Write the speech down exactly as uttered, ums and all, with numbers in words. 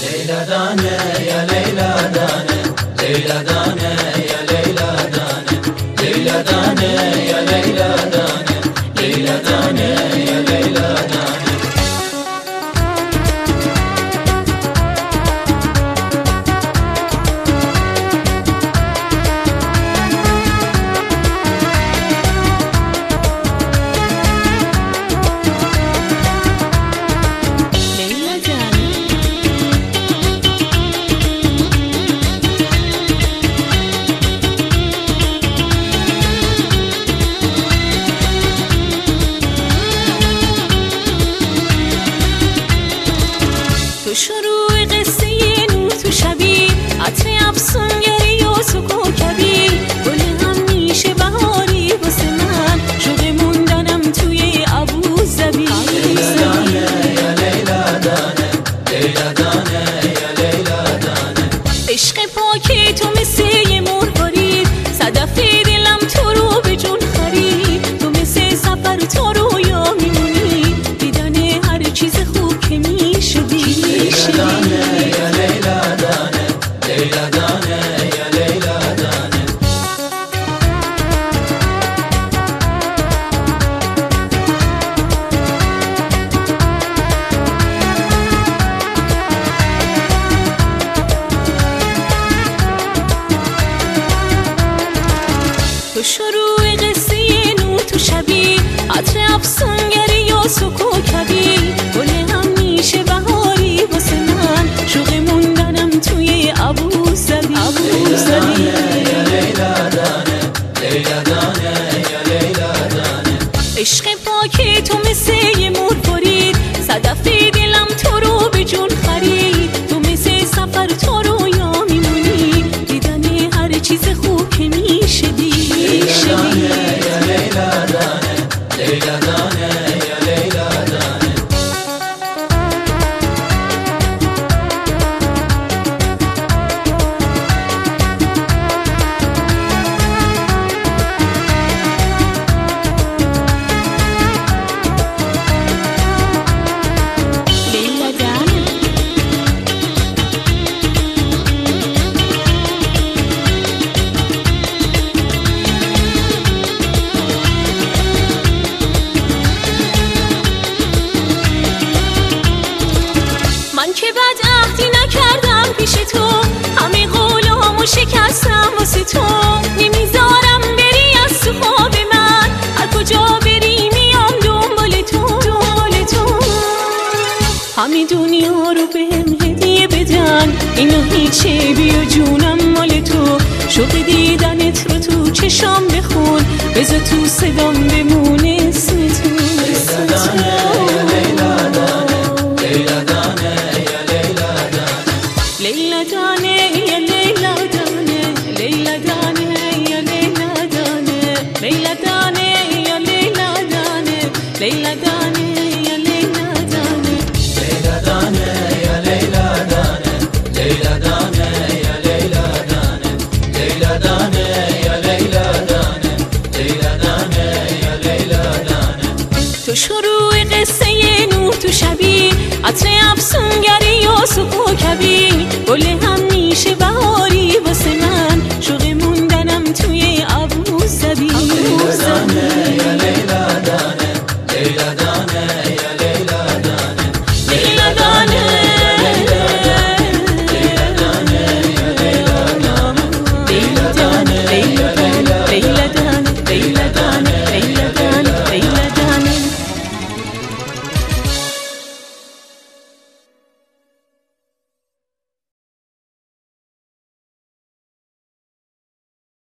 Leyla dane ya Leyla dane, Leyla dane ya Leyla dane, Leyla dane ya Leyla dane, Leyla dane ya Leyla dane. تو شروع قصه نور تو شبی عطر افسونگری و سکو کبی گل همیشه بهاری واسه من شوق موندنم توی ابوظبی. Leyla dane ya Leyla dane, Leyla dane ya Leyla dane. عشق پاکی تو مثل یه مرغ صدف دلم تو رو به جون خرید. تو مثل سفر تو رویا میمونی دیدن هر چیز خوب که میشدی. Leyla dane ya Leyla dane, Leyla dane ya Leyla dane. تو شروع قصه نور تو شبی عطر افسونگری و سکو کبی گل همیشه بهاری واسه من شوق موندنم توی ابوظبی. ابوظبی Ya Leyla dane, Leyla dane ya Leyla dane. عشق پاکی تو مثل یه مرغ صدف دلم تو رو به جون خرید. تو مثل سفر تو رویا میمونی دیدن هر چیز خوب که میشدی. Leyla dane ya Leyla dane, Leyla dane ya Leyla dane. لیلا جان من که بد عهدی نکردم پیش تو همه قولامو شکستم واسه تو. نمیذارم بری از تو خواب من هر کجا بری میام دنبال تو دنبال تو. همه دنیا رو بهم هدیه بدن اینو هیچه بیا جونم مال تو. شوق دیدنت رو تو چشام بخون بذار تو صدام بمونه اسم تو. Leyla dane